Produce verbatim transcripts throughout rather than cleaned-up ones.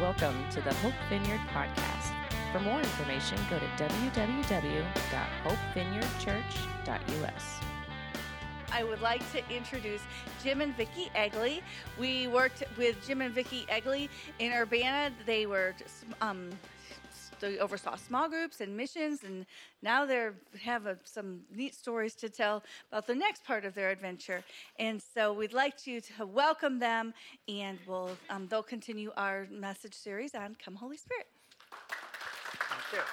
Welcome to the Hope Vineyard Podcast. For more information, go to w w w dot hope vineyard church dot u s. I would like to introduce Jim and Vicki Egley. We worked with Jim and Vicki Egley in Urbana. They were um, they oversaw small groups and missions, and now they have a, some neat stories to tell about the next part of their adventure. And so we'd like you to welcome them, and we'll um, they'll continue our message series on Come Holy Spirit. Thank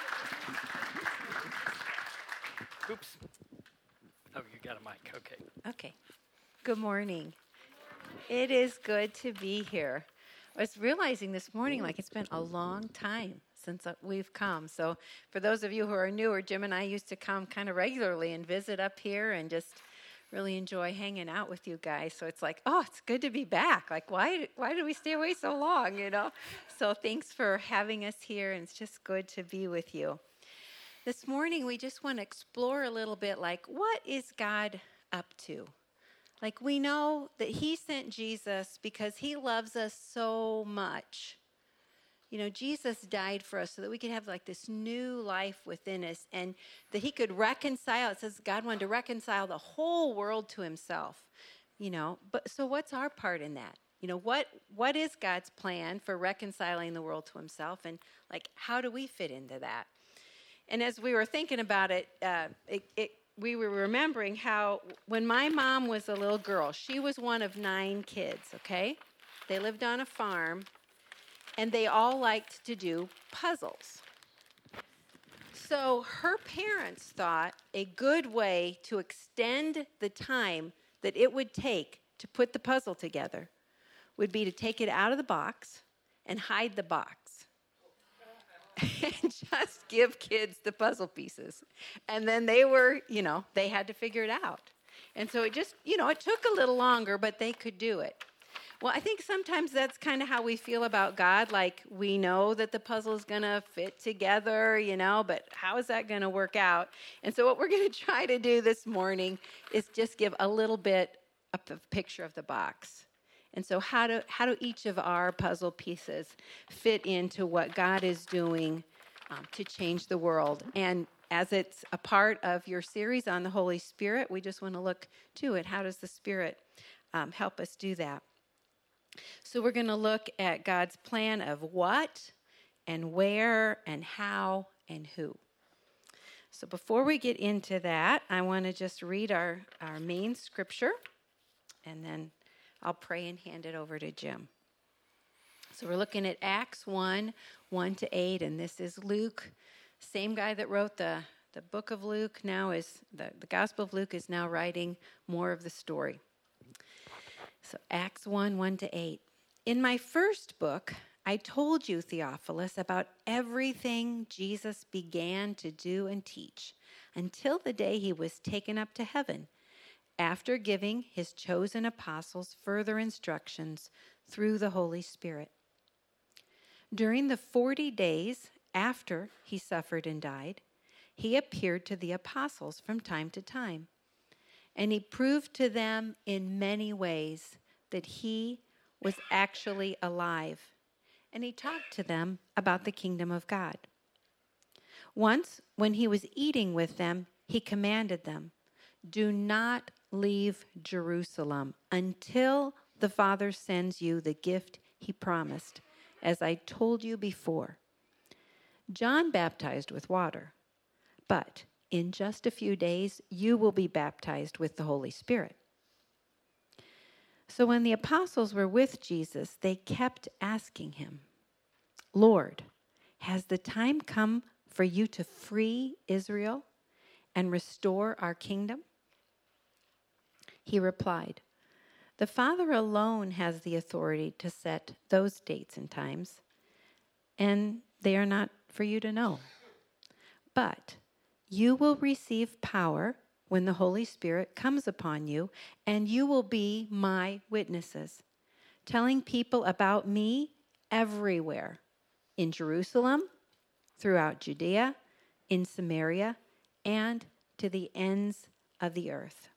you. Oops. Oh, you got a mic. Okay. Okay. Good morning. It is good to be here. I was realizing this morning, like, it's been a long time since we've come. So for those of you who are newer, Jim and I used to come kind of regularly and visit up here and just really enjoy hanging out with you guys. So it's like, oh, it's good to be back. Like, why, why did we stay away so long, you know? So thanks for having us here, and it's just good to be with you. This morning, we just want to explore a little bit, like, what is God up to? Like, we know that he sent Jesus because he loves us so much. You know, Jesus died for us so that we could have, like, this new life within us, and that he could reconcile. It says God wanted to reconcile the whole world to himself, you know. But so what's our part in that? You know, what what is God's plan for reconciling the world to himself, and, like, how do we fit into that? And as we were thinking about it, uh, it, it, we were remembering how when my mom was a little girl, she was one of nine kids, okay? They lived on a farm, and they all liked to do puzzles. So her parents thought a good way to extend the time that it would take to put the puzzle together would be to take it out of the box and hide the box. And just give kids the puzzle pieces. And then they were, you know, they had to figure it out. And so it just, you know, it took a little longer, but they could do it. Well, I think sometimes that's kind of how we feel about God. Like, we know that the puzzle is going to fit together, you know, but how is that going to work out? And so what we're going to try to do this morning is just give a little bit of a picture of the box. And so how do how do each of our puzzle pieces fit into what God is doing um, to change the world? And as it's a part of your series on the Holy Spirit, we just want to look to it. How does the Spirit um, help us do that? So we're going to look at God's plan of what and where and how and who. So before we get into that, I want to just read our, our main scripture, and then I'll pray and hand it over to Jim. So we're looking at Acts one, one to eight, and this is Luke. Same guy that wrote the, the book of Luke now is, the, the Gospel of Luke is now writing more of the story. So Acts one, one to eight. In my first book, I told you, Theophilus, about everything Jesus began to do and teach until the day he was taken up to heaven, after giving his chosen apostles further instructions through the Holy Spirit. During the forty days after he suffered and died, he appeared to the apostles from time to time, and he proved to them in many ways that he was actually alive, and he talked to them about the kingdom of God. Once, when he was eating with them, he commanded them, "Do not leave Jerusalem until the Father sends you the gift he promised, as I told you before. John baptized with water, but in just a few days you will be baptized with the Holy Spirit." So when the apostles were with Jesus, they kept asking him, "Lord, has the time come for you to free Israel and restore our kingdom?" He replied, "The Father alone has the authority to set those dates and times, and they are not for you to know. But you will receive power when the Holy Spirit comes upon you, and you will be my witnesses, telling people about me everywhere, in Jerusalem, throughout Judea, in Samaria, and to the ends of the earth."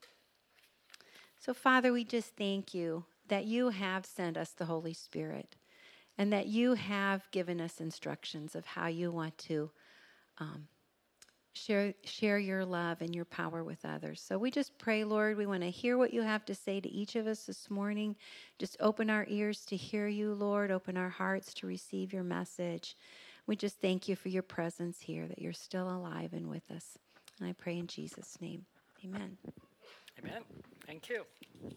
So, Father, we just thank you that you have sent us the Holy Spirit. and that you have given us instructions of how you want to um, share share your love and your power with others. So we just pray, Lord, we want to hear what you have to say to each of us this morning. Just open our ears to hear you, Lord. Open our hearts to receive your message. We just thank you for your presence here, that you're still alive and with us. And I pray in Jesus' name. Amen. Amen. Thank you.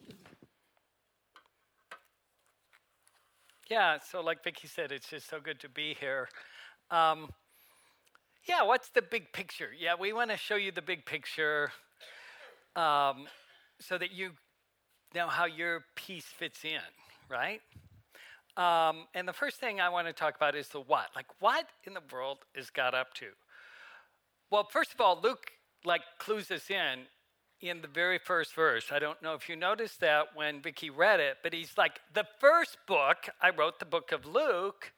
Yeah, so like Vicki said, it's just so good to be here. Um, yeah, what's the big picture? Yeah, we want to show you the big picture um, so that you know how your piece fits in, right? Um, and the first thing I want to talk about is the what. Like, what in the world is God up to? Well, first of all, Luke, like, clues us in in the very first verse. I don't know if you noticed that when Vicki read it, but he's like, the first book, I wrote the book of Luke,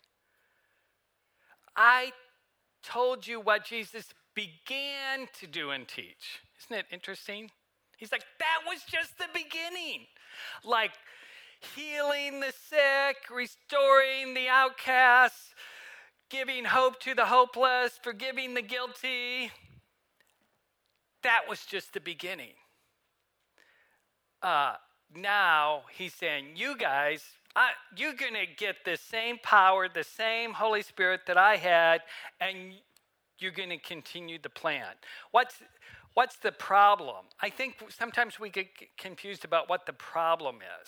I told you what Jesus began to do and teach. Isn't it interesting? He's like, that was just the beginning. Like, healing the sick, restoring the outcasts, giving hope to the hopeless, forgiving the guilty. That was just the beginning. Uh, now he's saying, you guys, I, you're going to get the same power, the same Holy Spirit that I had, and you're going to continue the plan. What's, what's the problem? I think sometimes we get confused about what the problem is.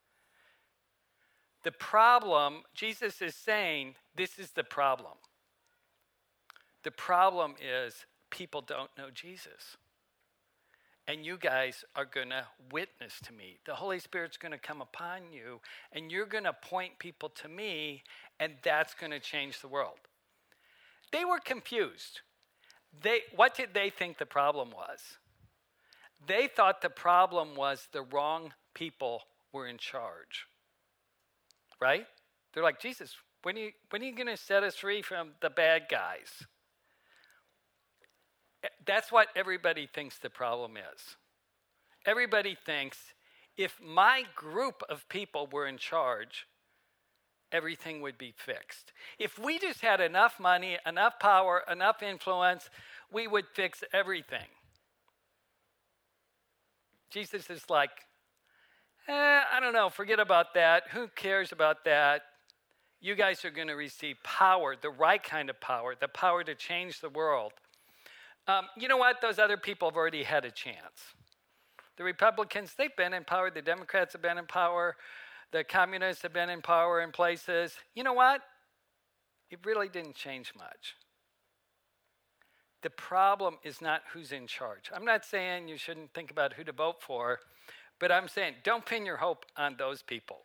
The problem, Jesus is saying, this is the problem. The problem is people don't know Jesus. And you guys are going to witness to me. The Holy Spirit's going to come upon you, and you're going to point people to me, and that's going to change the world. They were confused. They, what did they think the problem was? They thought the problem was the wrong people were in charge. Right? They're like, Jesus, when are you, when are you going to set us free from the bad guys? That's what everybody thinks the problem is. Everybody thinks if my group of people were in charge, everything would be fixed. If we just had enough money, enough power, enough influence, we would fix everything. Jesus is like, eh, I don't know, forget about that. Who cares about that? You guys are going to receive power, the right kind of power, the power to change the world. Um, you know what? Those other people have already had a chance. The Republicans, they've been in power. The Democrats have been in power. The communists have been in power in places. You know what? It really didn't change much. The problem is not who's in charge. I'm not saying you shouldn't think about who to vote for, but I'm saying don't pin your hope on those people.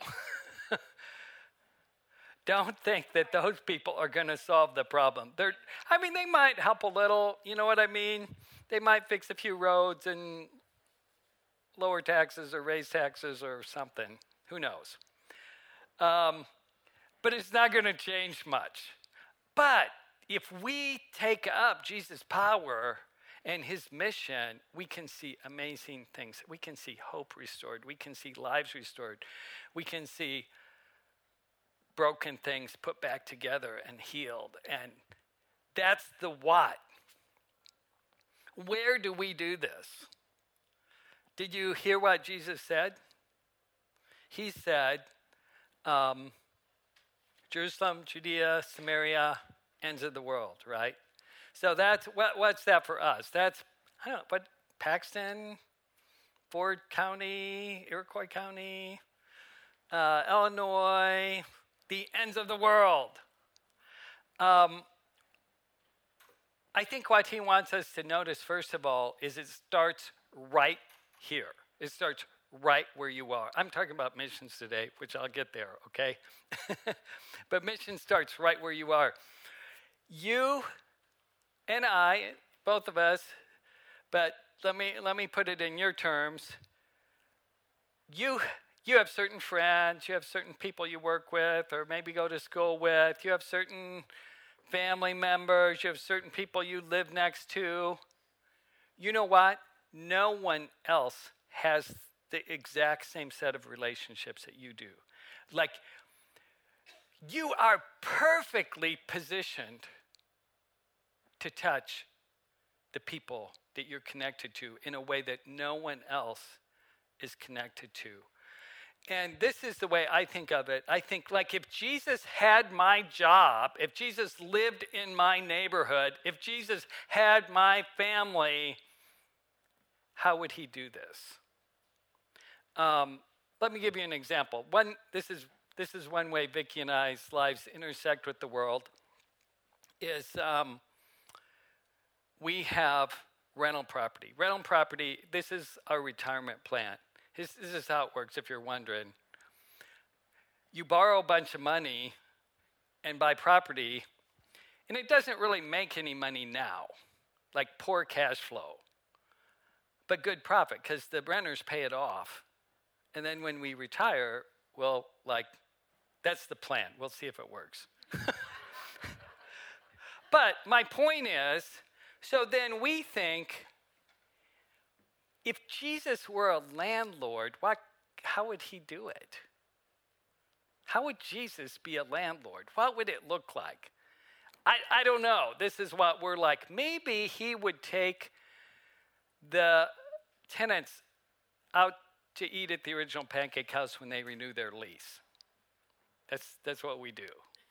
Don't think that those people are going to solve the problem. They're, I mean, they might help a little, you know what I mean? They might fix a few roads and lower taxes or raise taxes or something. Who knows? Um, but it's not going to change much. But if we take up Jesus' power and his mission, we can see amazing things. We can see hope restored. We can see lives restored. We can see broken things put back together and healed. And that's the what. Where do we do this? Did you hear what Jesus said? He said, um, Jerusalem, Judea, Samaria, ends of the world, right? So that's, what, what's that for us? That's, I don't know, what, Paxton, Ford County, Iroquois County, uh, Illinois, the ends of the world. Um, I think what he wants us to notice, first of all, is it starts right here. It starts right where you are. I'm talking about missions today, which I'll get there, okay? But mission starts right where you are. You and I, both of us, but let me let me put it in your terms. You You have certain friends, you have certain people you work with or maybe go to school with, you have certain family members, you have certain people you live next to. You know what? No one else has the exact same set of relationships that you do. Like, you are perfectly positioned to touch the people that you're connected to in a way that no one else is connected to. And this is the way I think of it. I think, like, if Jesus had my job, if Jesus lived in my neighborhood, if Jesus had my family, how would he do this? Um, let me give you an example. One, this is this is one way Vicki and I's lives intersect with the world. Is um, we have rental property. Rental property. This is our retirement plan. This, this is how it works. If you're wondering, you borrow a bunch of money and buy property, and it doesn't really make any money now, like poor cash flow, but good profit because the renters pay it off. And then when we retire, well, like, that's the plan. We'll see if it works. But my point is, so then we think, if Jesus were a landlord, what, how would he do it? How would Jesus be a landlord? What would it look like? I, I don't know. This is what we're like. Maybe he would take the tenants out to eat at the original Pancake House when they renew their lease. That's, that's what we do.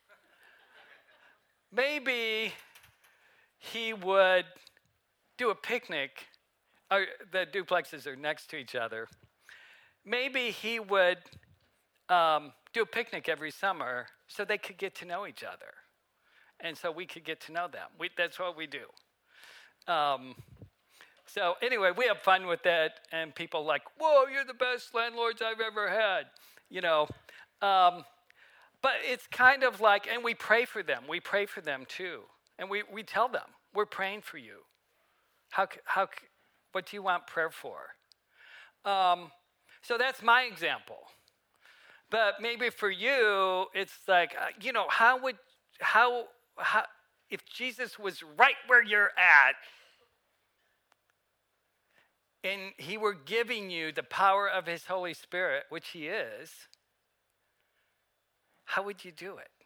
Maybe he would do a picnic. Our, the duplexes are next to each other. Maybe he would um, do a picnic every summer so they could get to know each other. And so we could get to know them. We, that's what we do. Um, so anyway, we have fun with that. And people like, whoa, you're the best landlords I've ever had. You know, um, but it's kind of like, and we pray for them. We pray for them too. And we, we tell them, we're praying for you. How, how, what do you want prayer for? Um, so that's my example. But maybe for you, it's like, uh, you know, how would, how, how, if Jesus was right where you're at, and he were giving you the power of his Holy Spirit, which he is, how would you do it?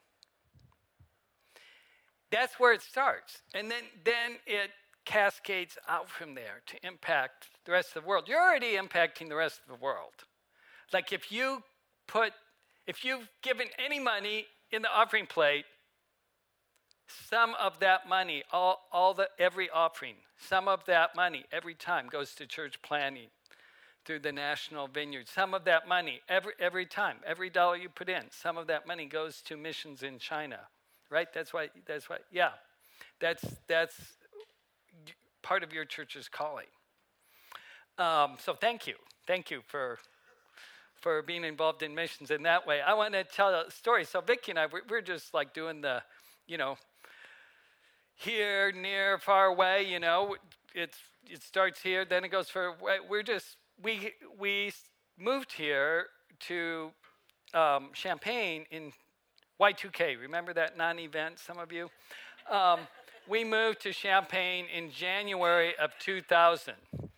That's where it starts. And then, then it cascades out from there to impact the rest of the world. You're already impacting the rest of the world. Like if you put, if you've given any money in the offering plate, some of that money, all, all the every offering, some of that money every time goes to church planting through the National Vineyard. Some of that money every every time, every dollar you put in, some of that money goes to missions in China. Right? That's why that's why yeah. That's that's part of your church's calling. Um, so thank you. Thank you for for being involved in missions in that way. I want to tell a story. So Vicki and I, we're, we're just like doing the, you know, here, near, far away, you know, it's it starts here, then it goes far away. We're just, we we moved here to um, Champaign in Y two K. Remember that non-event, some of you? Um, we moved to Champaign in January of two thousand.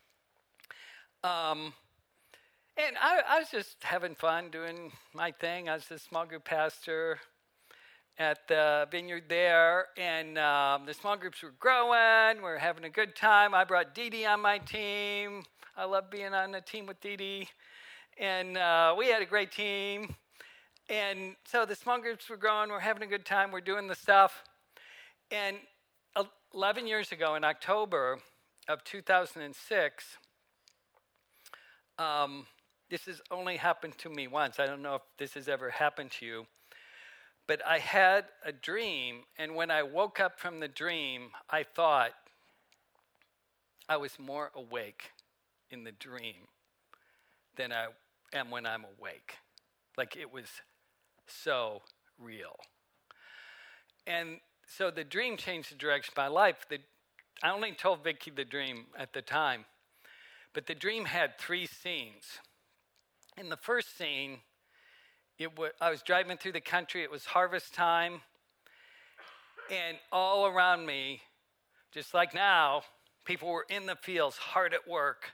Um, and I, I was just having fun doing my thing. I was the small group pastor at the vineyard there, and um, the small groups were growing. We were having a good time. I brought Dee Dee on my team. I love being on the team with Dee Dee. And uh, we had a great team. And so the small groups were growing. We're having a good time. We're doing the stuff. And eleven years ago, in October of two thousand six, um, this has only happened to me once. I don't know if this has ever happened to you. But I had a dream, and when I woke up from the dream, I thought I was more awake in the dream than I am when I'm awake. Like it was so real. And so the dream changed the direction of my life. The, I only told Vicki the dream at the time, but the dream had three scenes. In the first scene, It w- I was driving through the country. It was harvest time. And all around me, just like now, people were in the fields, hard at work,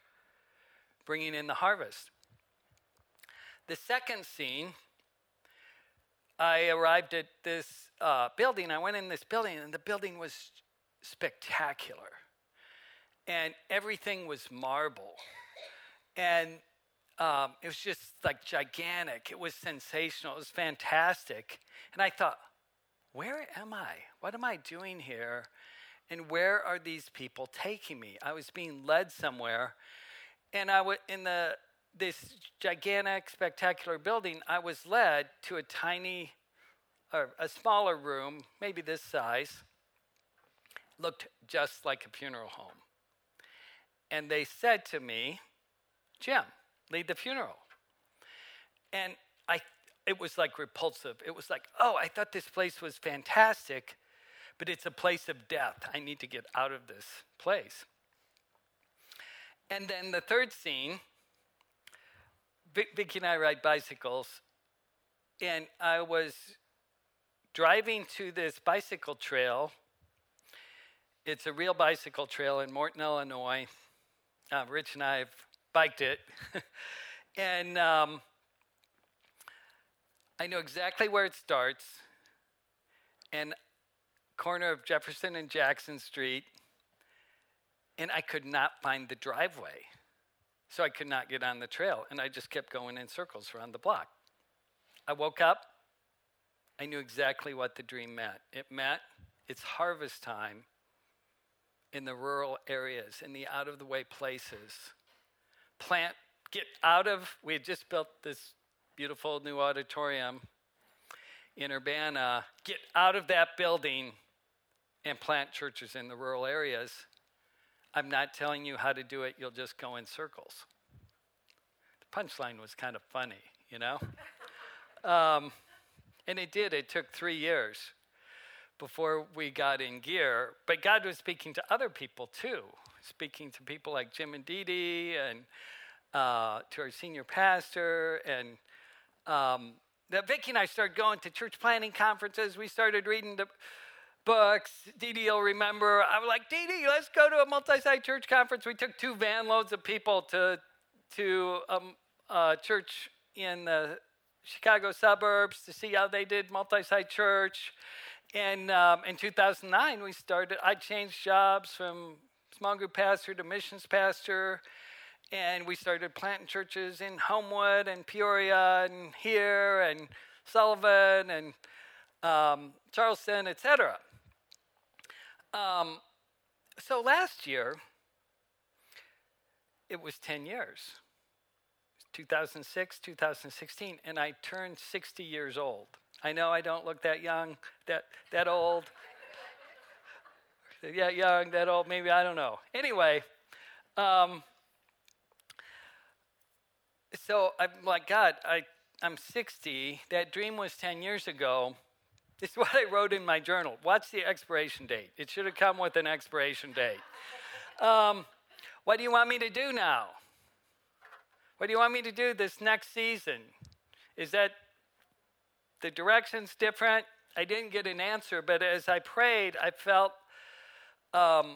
bringing in the harvest. The second scene, I arrived at this uh, building. I went in this building, and the building was spectacular. And everything was marble. And um, it was just like gigantic. It was sensational. It was fantastic. And I thought, where am I? What am I doing here? And where are these people taking me? I was being led somewhere. And I was in the this gigantic, spectacular building. I was led to a tiny, or a smaller room, maybe this size. Looked just like a funeral home. And they said to me, Jim, lead the funeral. And I, it was like repulsive. It was like, oh, I thought this place was fantastic, but it's a place of death. I need to get out of this place. And then the third scene, Vicki and I ride bicycles, and I was driving to this bicycle trail. It's a real bicycle trail in Morton, Illinois. Uh, Rich and I have biked it. and um, I know exactly where it starts. And corner of Jefferson and Jackson Street. And I could not find the driveway. So I could not get on the trail. And I just kept going in circles around the block. I woke up. I knew exactly what the dream meant. It meant it's harvest time in the rural areas, in the out-of-the-way places. Plant, get out of, we had just built this beautiful new auditorium in Urbana. Get out of that building and plant churches in the rural areas. I'm not telling you how to do it. You'll just go in circles. The punchline was kind of funny, you know? um, and it did. It took three years before we got in gear. But God was speaking to other people, too. Speaking to people like Jim and Dee Dee, and uh, to our senior pastor. And um, Vicki and I started going to church planning conferences. We started reading the books. Dee Dee will remember. I was like, Dee Dee, let's go to a multi-site church conference. We took two van loads of people to to um, a church in the Chicago suburbs to see how they did multi-site church. And um, in two thousand nine, we started, I changed jobs from small group pastor to missions pastor. And we started planting churches in Homewood and Peoria and here and Sullivan and um, Charleston, et cetera. Um, so last year, it was ten years. two thousand six, two thousand sixteen, and I turned sixty years old. I know I don't look that young, that that old. Yeah, young, that old, maybe, I don't know. Anyway, um, so I'm like, God, I, I'm sixty. That dream was ten years ago. This is what I wrote in my journal. What's the expiration date? It should have come with an expiration date. Um, what do you want me to do now? What do you want me to do this next season? Is that the direction's different? I didn't get an answer, but as I prayed, I felt, um,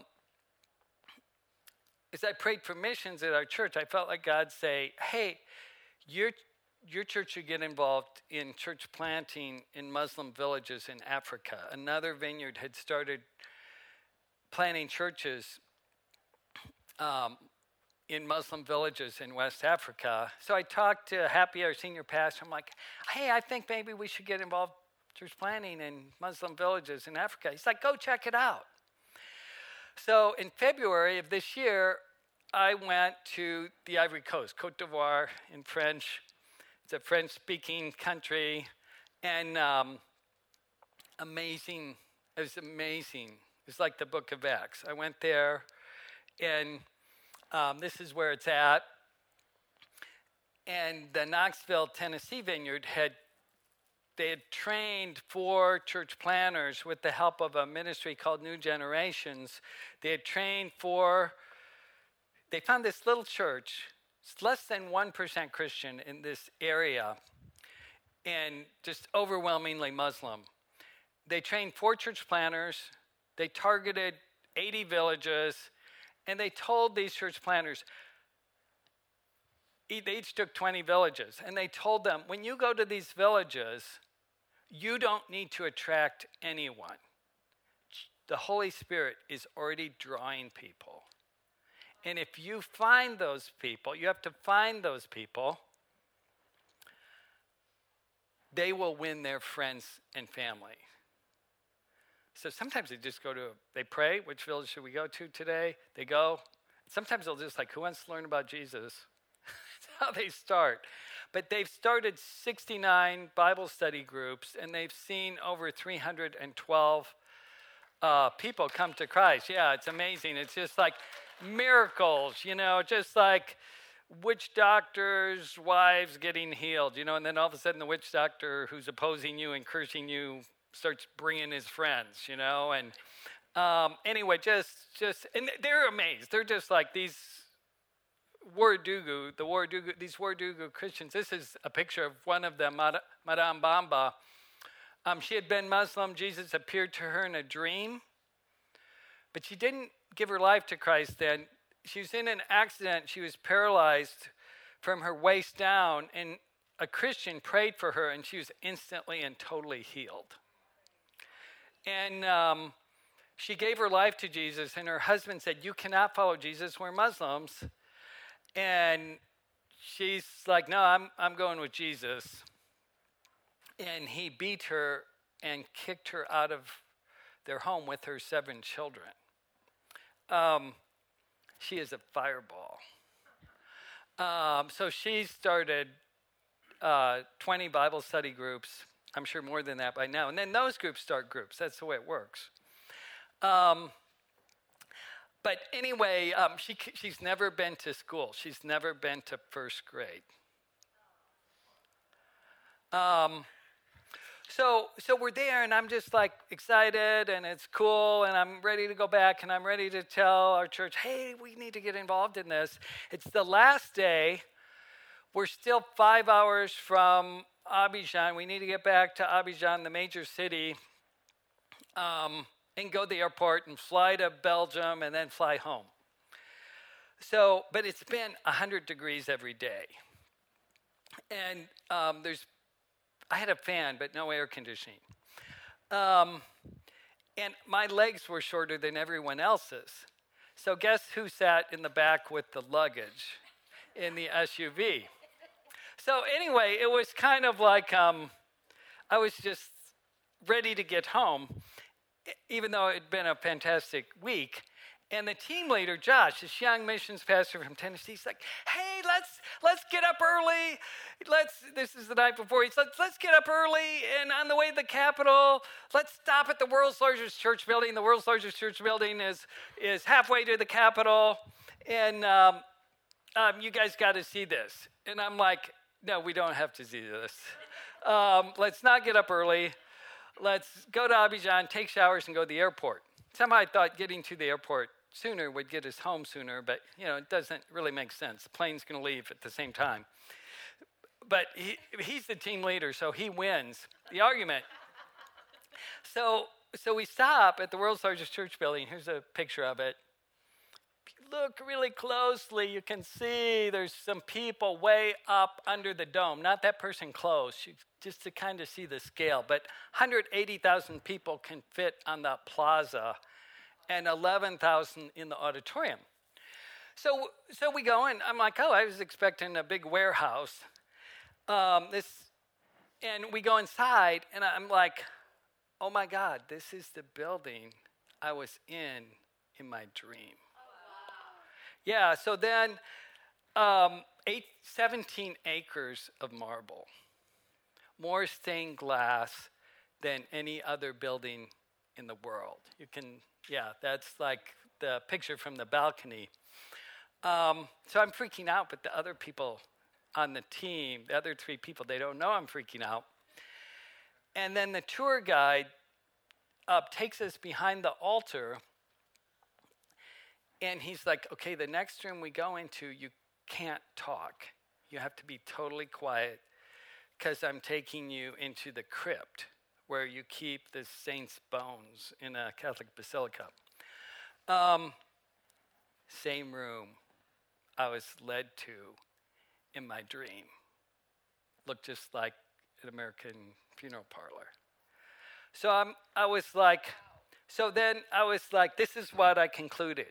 as I prayed for missions at our church, I felt like God say, hey, your, your church should get involved in church planting in Muslim villages in Africa. Another vineyard had started planting churches um, in Muslim villages in West Africa. So I talked to Happy, our senior pastor. I'm like, hey, I think maybe we should get involved in church planting in Muslim villages in Africa. He's like, go check it out. So in February of this year, I went to the Ivory Coast, Côte d'Ivoire in French. It's a French-speaking country. And um, amazing, it was amazing. It was like the book of Acts. I went there, and Um, this is where it's at. And the Knoxville, Tennessee vineyard had, they had trained four church planners with the help of a ministry called New Generations. They had trained four, they found this little church. It's less than one percent Christian in this area and just overwhelmingly Muslim. They trained four church planners. They targeted eighty villages. And they told these church planners, they each took twenty villages, and they told them, when you go to these villages, You don't need to attract anyone. The Holy Spirit is already drawing people. And if you find those people, you have to find those people, they will win their friends and family. So sometimes they just go to, they pray, which village should we go to today? They go. Sometimes they'll just like, who wants to learn about Jesus? That's how they start. But they've started sixty-nine Bible study groups, and they've seen over three hundred twelve uh, people come to Christ. Yeah, it's amazing. It's just like miracles, you know, just like witch doctors' wives getting healed, you know, and then all of a sudden the witch doctor who's opposing you and cursing you starts bringing his friends, you know, and um, anyway, just, just, and they're amazed. They're just like these Ouagadougou, the Ouagadougou, these Ouagadougou Christians. This is a picture of one of them, Mad- Madame Bamba. Um, she had been Muslim. Jesus appeared to her in a dream, but she didn't give her life to Christ then. She was in an accident. She was paralyzed from her waist down, and a Christian prayed for her, and she was instantly and totally healed. And um, she gave her life to Jesus, and her husband said, "You cannot follow Jesus. We're Muslims." And she's like, "No, I'm I'm going with Jesus." And he beat her and kicked her out of their home with her seven children. Um, she is a fireball. Um, so she started uh, twenty Bible study groups. I'm sure more than that by now. And then those groups start groups. That's the way it works. Um, but anyway, um, she she's never been to school. She's never been to first grade. Um, so so we're there, and I'm just like excited, and it's cool, and I'm ready to go back, and I'm ready to tell our church, hey, we need to get involved in this. It's the last day. We're still five hours from Abidjan. We need to get back to Abidjan, the major city, um, and go to the airport and fly to Belgium and then fly home. So, but it's been one hundred degrees every day. And um, there's, I had a fan, but no air conditioning. Um, and my legs were shorter than everyone else's. So guess who sat in the back with the luggage in the S U V? So anyway, it was kind of like um, I was just ready to get home, even though it had been a fantastic week. And the team leader, Josh, this young missions pastor from Tennessee, he's like, hey, let's let's get up early. Let's. This is the night before. He's like, let's get up early, and on the way to the Capitol, let's stop at the world's largest church building. The world's largest church building is is halfway to the Capitol, and um, um, you guys got to see this. And I'm like, no, we don't have to see this. Um, let's not get up early. Let's go to Abidjan, take showers, and go to the airport. Somehow I thought getting to the airport sooner would get us home sooner, but, you know, it doesn't really make sense. The plane's going to leave at the same time. But he, he's the team leader, so he wins the argument. So, so we stop at the world's largest church building. Here's a picture of it. If you look really closely, you can see there's some people way up under the dome. Not that person close, just to kind of see the scale. But one hundred eighty thousand people can fit on the plaza, and eleven thousand in the auditorium. So, so we go, and I'm like, oh, I was expecting a big warehouse. Um, this, and we go inside, and I'm like, oh my God, this is the building I was in in my dream. Yeah, so then um, eight, seventeen acres of marble, more stained glass than any other building in the world. You can, yeah, that's like the picture from the balcony. Um, so I'm freaking out, but the other people on the team, the other three people, they don't know I'm freaking out. And then the tour guide uh, takes us behind the altar. And he's like, okay, the next room we go into, you can't talk. You have to be totally quiet because I'm taking you into the crypt where you keep the saint's bones in a Catholic basilica. Um, same room I was led to in my dream. Looked just like an American funeral parlor. So I'm, I was like, so then I was like, this is what I concluded.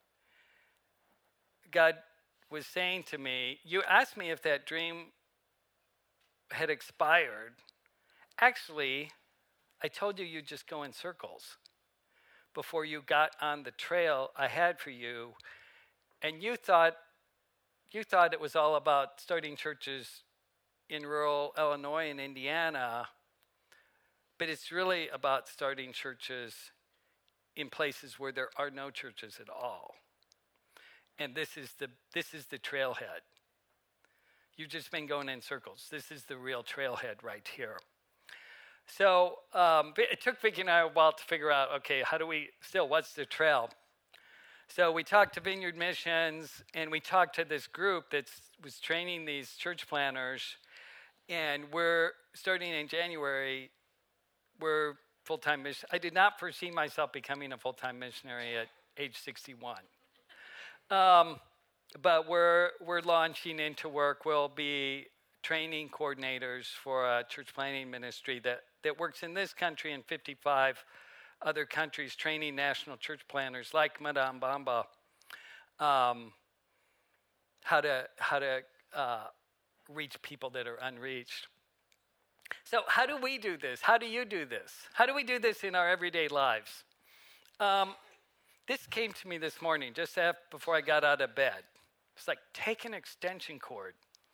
God was saying to me, you asked me if that dream had expired. Actually, I told you you'd just go in circles before you got on the trail I had for you. And you thought, you thought it was all about starting churches in rural Illinois and Indiana, but it's really about starting churches in places where there are no churches at all. And this is the this is the trailhead. You've just been going in circles. This is the real trailhead right here. So um, it took Vicki and I a while to figure out, okay, how do we, still, what's the trail? So we talked to Vineyard Missions, and we talked to this group that was training these church planners, and we're starting in January, we're full-time mission. I did not foresee myself becoming a full-time missionary at age sixty-one. Um, but we're we're launching into work. We'll be training coordinators for a church planning ministry that, that works in this country and fifty-five other countries, training national church planners like Madame Bamba um, how to how to uh, reach people that are unreached. So how do we do this? How do you do this? How do we do this in our everyday lives? Um, this came to me this morning, just after, before I got out of bed. It's like, take an extension cord.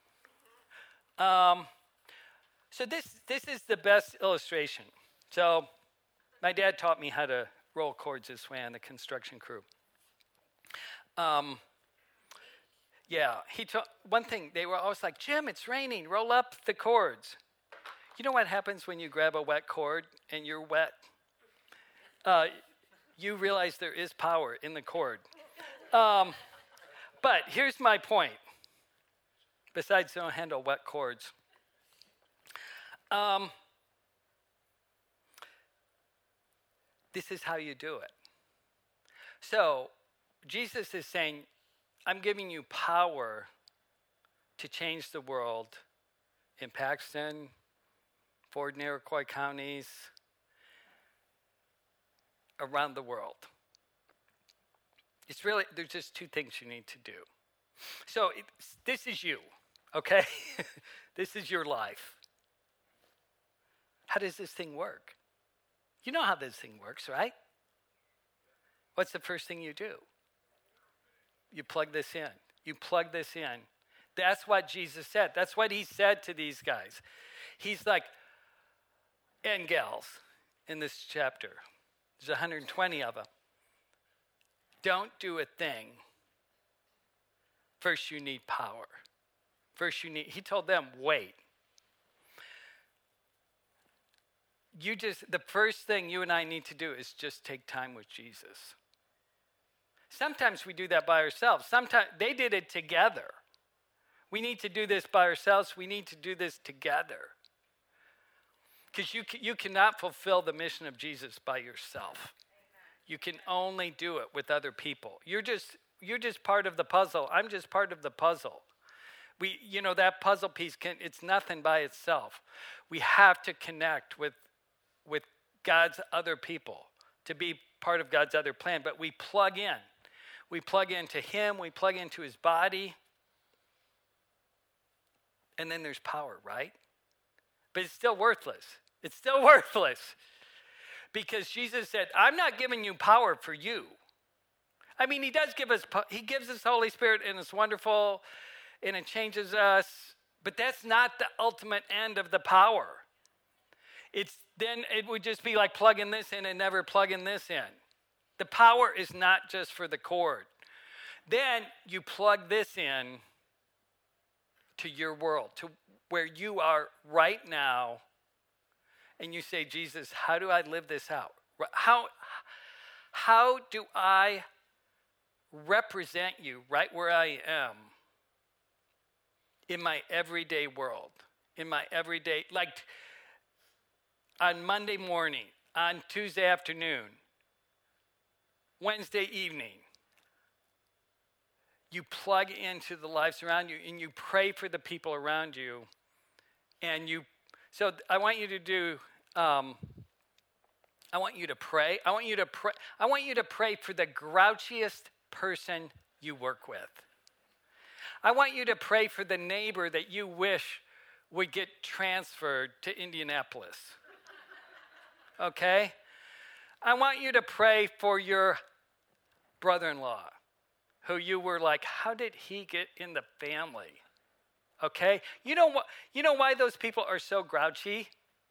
Um, so this this is the best illustration. So my dad taught me how to roll cords this way on the construction crew. Um, yeah, he taught, one thing, they were always like, Jim, it's raining, roll up the cords. You know what happens when you grab a wet cord and you're wet? Uh, you realize there is power in the cord. Um, but here's my point. Besides, don't handle wet cords. Um, this is how you do it. So, Jesus is saying, I'm giving you power to change the world in Paxton, Ford and Iroquois counties, around the world. It's really, there's just two things you need to do. So it's, this is you, okay? This is your life. How does this thing work? You know how this thing works, right? What's the first thing you do? You plug this in. You plug this in. That's what Jesus said. That's what he said to these guys. He's like, and gals, in this chapter, there's one hundred twenty of them. Don't do a thing. First you need power. First you need, he told them, wait. You just, the first thing you and I need to do is just take time with Jesus. Sometimes we do that by ourselves. Sometimes they did it together. We need to do this by ourselves. We need to do this together. Because you, you cannot fulfill the mission of Jesus by yourself. You can only do it with other people. You're just you're just part of the puzzle. I'm just part of the puzzle. We, you know, that puzzle piece can, it's nothing by itself. We have to connect with with God's other people to be part of God's other plan. But we plug in. We plug into him, we plug into his body. And then there's power, right? But it's still worthless. It's still worthless. Because Jesus said, I'm not giving you power for you. I mean, he does give us, he gives us the Holy Spirit, and it's wonderful, and it changes us, but that's not the ultimate end of the power. It's then it would just be like plugging this in and never plugging this in. The power is not just for the cord. Then you plug this in to your world, to where you are right now, and you say, Jesus, how do I live this out? How, how do I represent you right where I am in my everyday world, in my everyday, like on Monday morning, on Tuesday afternoon, Wednesday evening, you plug into the lives around you and you pray for the people around you. And you, so I want you to do um, I want you to pray. I want you to pray. I want you to pray for the grouchiest person you work with. I want you to pray for the neighbor that you wish would get transferred to Indianapolis. Okay? I want you to pray for your brother-in-law, who you were like, how did he get in the family? Okay? You know what? You know why those people are so grouchy?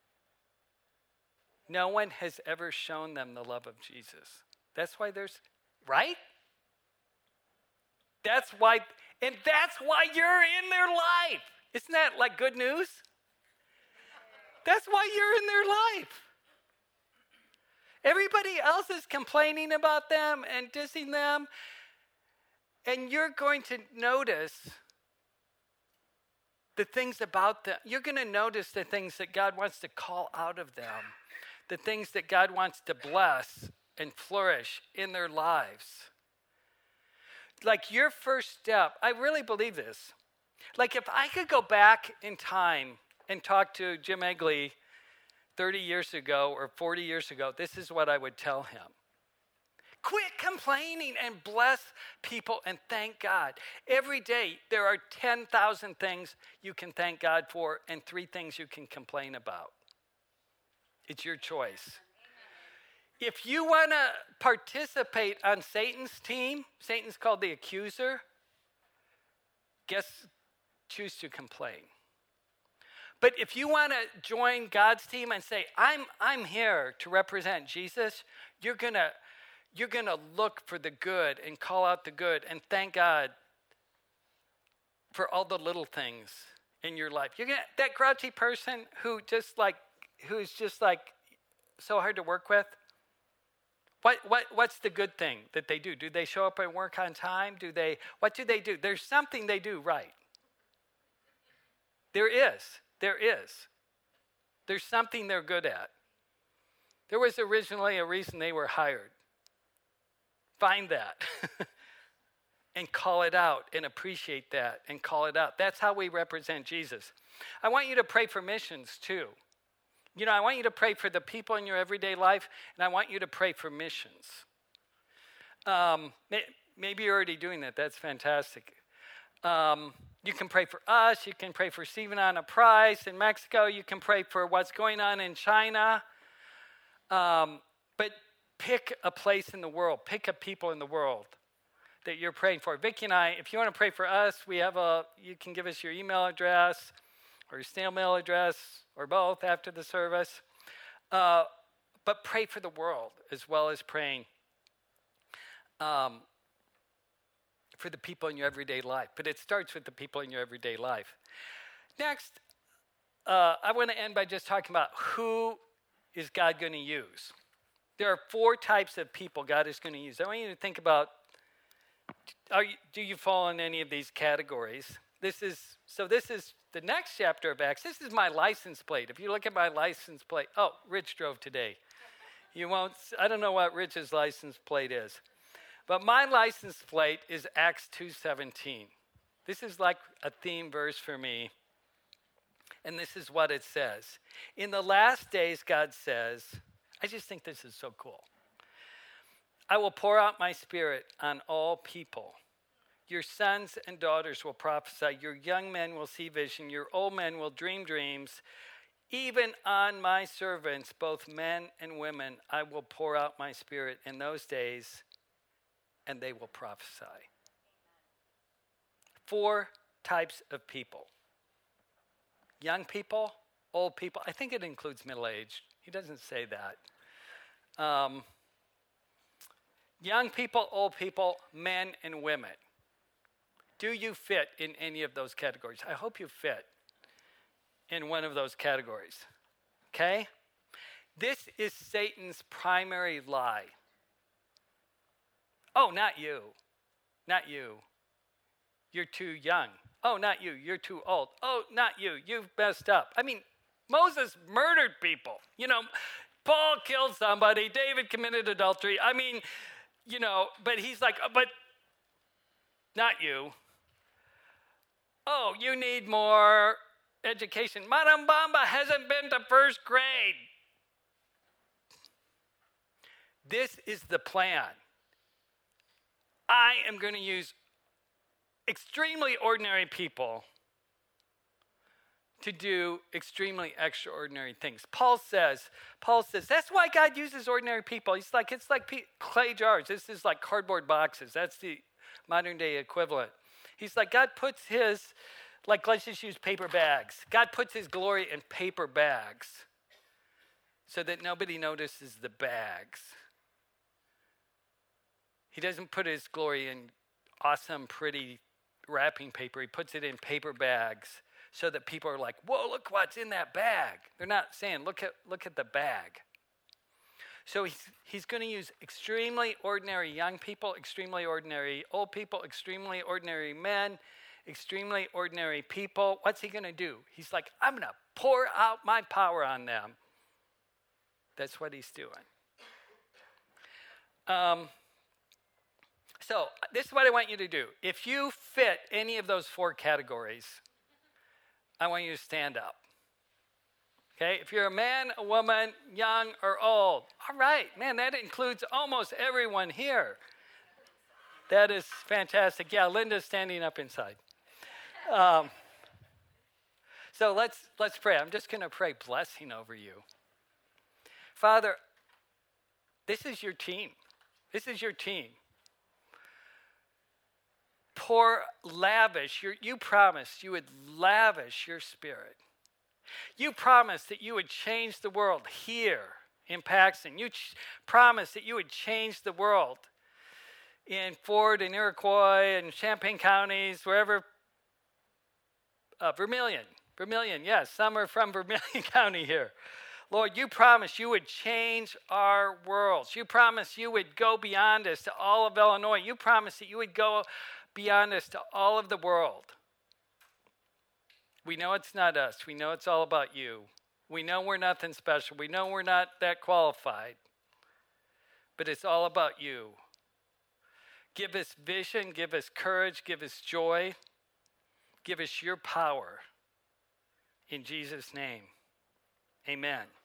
No one has ever shown them the love of Jesus. That's why there's, right? That's why, and that's why you're in their life. Isn't that like good news? That's why you're in their life. Everybody else is complaining about them and dissing them, and you're going to notice the things about them. You're going to notice the things that God wants to call out of them, the things that God wants to bless and flourish in their lives. Like your first step, I really believe this. Like if I could go back in time and talk to Jim Egley thirty years ago or forty years ago, this is what I would tell him. Quit complaining and bless people and thank God. Every day there are ten thousand things you can thank God for and three things you can complain about. It's your choice. If you want to participate on Satan's team, Satan's called the accuser, guess, choose to complain. But if you want to join God's team and say, I'm I'm here to represent Jesus, you're going to you're going to look for the good and call out the good and thank God for all the little things in your life. You're going to, that grouchy person who just like who's just like so hard to work with. What what what's the good thing that they do? Do they show up and work on time? Do they what do they do? There's something they do right. There is. There is. There's something they're good at. There was originally a reason they were hired. Find that and call it out and appreciate that and call it out. That's how we represent Jesus. I want you to pray for missions too. You know, I want you to pray for the people in your everyday life, and I want you to pray for missions. Um, maybe you're already doing that. That's fantastic. Um, you can pray for us. You can pray for Stephen Anna Price in Mexico. You can pray for what's going on in China. Um, but pick a place in the world. Pick a people in the world that you're praying for. Vicki and I, if you want to pray for us, we have a. You can give us your email address or your snail mail address or both after the service. Uh, but pray for the world as well as praying um, for the people in your everyday life. But it starts with the people in your everyday life. Next, uh, I want to end by just talking about who is God going to use. There are four types of people God is going to use. I want you to think about, are you, do you fall in any of these categories? This is, so this is the next chapter of Acts. This is my license plate. If you look at my license plate, oh, Rich drove today. You won't, I don't know what Rich's license plate is. But my license plate is Acts two seventeen. This is like a theme verse for me. And this is what it says. In the last days, God says, I just think this is so cool. I will pour out my spirit on all people. Your sons and daughters will prophesy. Your young men will see vision. Your old men will dream dreams. Even on my servants, both men and women, I will pour out my spirit in those days, and they will prophesy. Four types of people. Young people, old people. I think it includes middle-aged. He doesn't say that. Um, young people, old people, men and women. Do you fit in any of those categories? I hope you fit in one of those categories. Okay? This is Satan's primary lie. Oh, not you. Not you. You're too young. Oh, not you. You're too old. Oh, not you. You've messed up. I mean, Moses murdered people. You know, Paul killed somebody. David committed adultery. I mean, you know, but he's like, oh, but not you. Oh, you need more education. Madame Bamba hasn't been to first grade. this is the plan. I am going to use extremely ordinary people to do extremely extraordinary things. Paul says, Paul says, that's why God uses ordinary people. He's like, it's like clay jars. This is like cardboard boxes. That's the modern day equivalent. He's like, God puts his, like let's just use paper bags. God puts his glory in paper bags so that nobody notices the bags. He doesn't put his glory in awesome, pretty wrapping paper. He puts it in paper bags so that people are like, whoa, look what's in that bag. They're not saying, look at look at the bag. So he's, he's going to use extremely ordinary young people, extremely ordinary old people, extremely ordinary men, extremely ordinary people. What's he going to do? He's like, I'm going to pour out my power on them. That's what he's doing. Um, so this is what I want you to do. If you fit any of those four categories, I want you to stand up. Okay, if you're a man, a woman, young, or old, all right, man, that includes almost everyone here. That is fantastic. Yeah, Linda's standing up inside. Um, so let's let's pray. I'm just going to pray blessing over you. Father, this is your team. This is your team. Pour, lavish. Your, you promised you would lavish your Spirit. You promised that you would change the world here in Paxton. You ch- promised that you would change the world in Ford and Iroquois and Champaign counties, wherever. Uh, Vermilion. Vermilion, yes. Some are from Vermilion County here. Lord, you promised you would change our worlds. You promised you would go beyond us to all of Illinois. You promised that you would go beyond us to all of the world. We know it's not us. We know it's all about you. We know we're nothing special. We know we're not that qualified. But it's all about you. Give us vision. Give us courage. Give us joy. Give us your power. In Jesus' name, amen.